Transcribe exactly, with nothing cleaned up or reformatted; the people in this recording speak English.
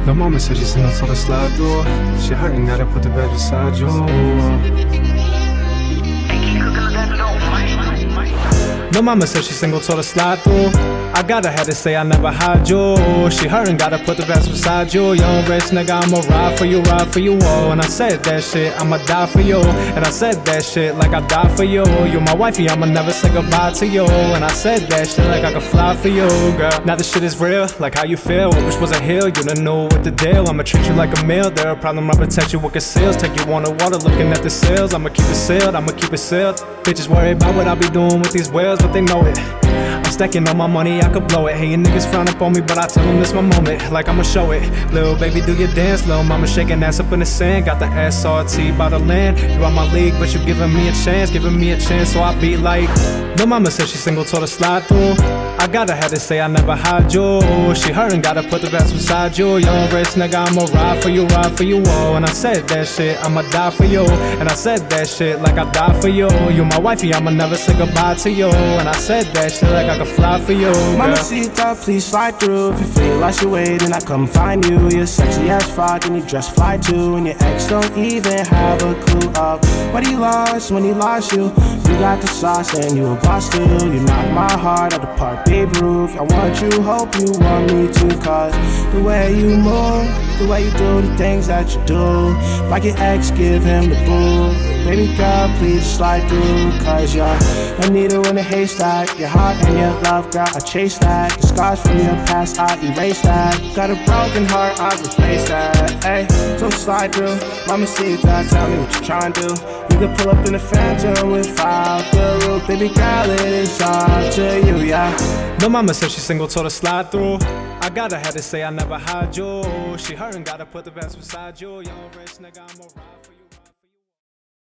The mama said she's single, told her slide door. She hurting, gotta put the bed beside you. No mama said she's single, told her slide through. I gotta had to say I never hide you. She hurting, gotta put the best beside you. Young rich nigga, I'ma ride for you, ride for you, oh. And I said that shit, I'ma die for you. And I said that shit like I died for you. You my wifey, I'ma never say goodbye to you. And I said that shit like I could fly for you, girl. Now this shit is real, like how you feel. Wish was a hill, you done know what the deal. I'ma treat you like a meal, there a problem, I protect you with conceals. Take you on the water, looking at the sails. I'ma keep it sealed, I'ma keep it sealed. Bitches worry about what I be doing with these whales, but they know it. I'm stacking all my money, I could blow it. Hey, your niggas frown up on me, but I tell them this my moment, like I'ma show it. Lil' baby, do your dance, lil' mama shaking ass up in the sand. Got the S R T by the land. You out my league, but you giving me a chance, giving me a chance, so I be like. Lil' mama said she single, told her slide through. I gotta had to say I never hide you. She hurting, gotta put the best beside you. Young rich nigga, I'ma ride for you, ride for you, oh. And I said that shit, I'ma die for you. And I said that shit like I died for you. You my wifey, I'ma never say goodbye to you. And I said that shit like I could fly for you, girl. Mamacita, please slide through. If you feel like you're waiting, I come find you. You're sexy as fuck and you dress fly too. And your ex don't even have a clue of what he lost when he lost you. You got the sauce and you a boss too. You knock my heart out the park, Babe Ruth. I want you, hope you want me to. Cause the way you move, the way you do the things that you do, like your ex, give him the boo. Baby girl, please slide through. Cause you're a needle in a haystack. Your heart and your love, girl, I chase that. The scars from your past, I erase that. Got a broken heart, I replace that. Ay, so slide through. Mamacita, tell me what you tryna do. You can pull up in the Phantom without the roof. Baby girl, it is up to you, yeah. No mama said she's single, told her slide through. I gotta had to say I never hide you. She hurting, gotta put the best beside you. Young rich nigga, I'ma ride for you.